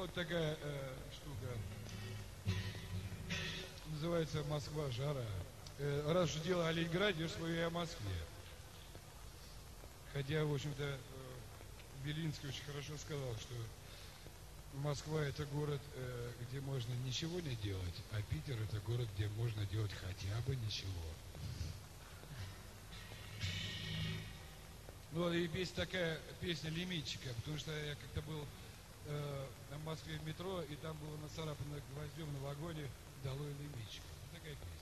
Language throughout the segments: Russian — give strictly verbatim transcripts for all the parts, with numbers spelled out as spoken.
вот такая э, штука. Называется «Москва. Жара». Э, раз уж дело о Ленинграде, я свою и о Москве. Хотя, в общем-то, э, Белинский очень хорошо сказал, что Москва – это город, э, где можно ничего не делать, а Питер – это город, где можно делать хотя бы ничего. Ну, и есть такая песня «Лимитчика», потому что я как-то был э, в Москве в метро, и там было нацарапано гвоздем на вагоне «Долой лимитчика». Вот такая песня.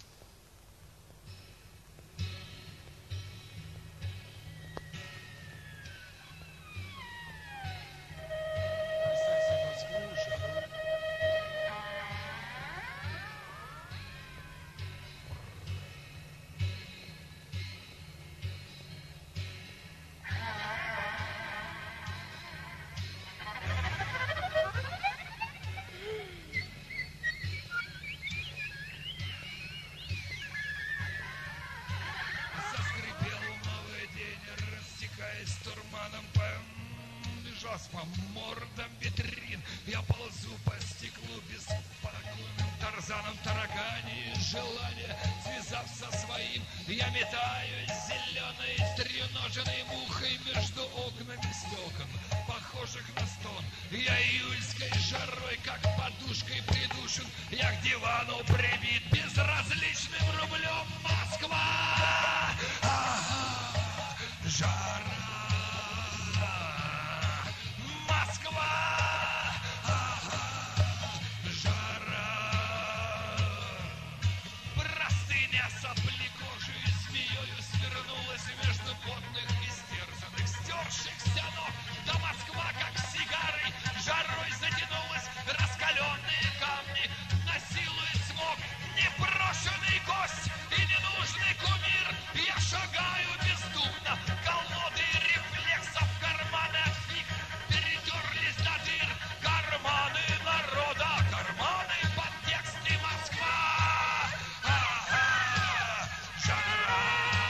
По мордам витрин я ползу по стеклу беспокойным тарзаном таракани желание, связав со своим, я метаюсь зеленой стреноженной мухой между окнами стекон, похожих на стон. Я июльской жарой, как подушкой придушен, я к дивану прибит безразличным рублем. Москва! Ага, жара! Между потных и стерзанных, стершихся ног, да Москва, как сигарой, жарой затянулась, раскаленные камни насилует смог, непрошенный гость и ненужный кумир. Я шагаю бездумно, колоды рефлексов, карманы от фиг перетерлись до дыр, карманы народа, карманы подтексты. Москва! Ага, жара!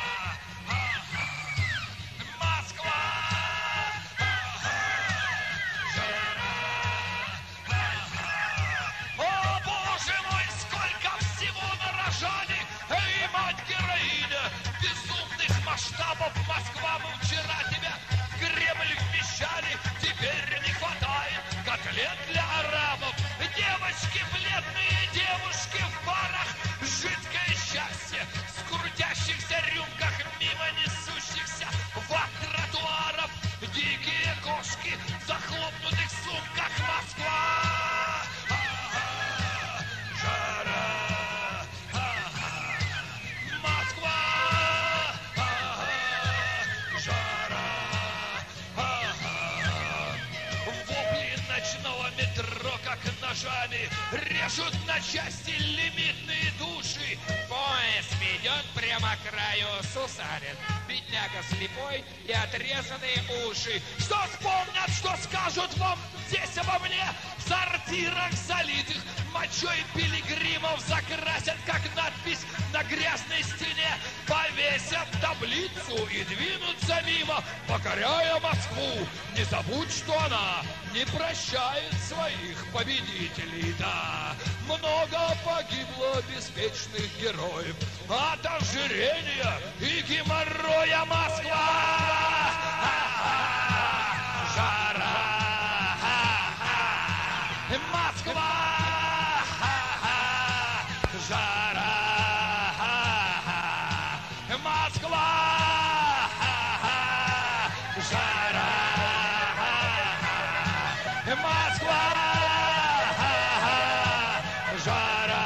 Безумных масштабов Москва, мы вчера тебя в Кремль вмещали, теперь не хватает котлет для арабов. Девочки, бледные девушки в барах, жидкое счастье в крутящихся рюмках, мимо несущихся ват тротуаров, дикие кошки в захлопнутых сумках. Москва! Ага, жара! Ага, Москва! Ночного метро, как ножами, режут на части лимитные души. Поезд ведет прямо к краю Сусарин. Бедняга слепой и отрезанные уши. Что вспомнят, что скажут вам здесь обо мне? В сортирах, залитых мочой пилигримов, закрасят, как надпись на грязной стене, повесят таблицу и двинутся мимо, покоряя Москву. Не забудь, что она не прощает своих победителей. Да, много погибло беспечных героев от ожирения и геморроя. Москва! Жара! Москва! Жара! Москва! Жара! Москва! Жара!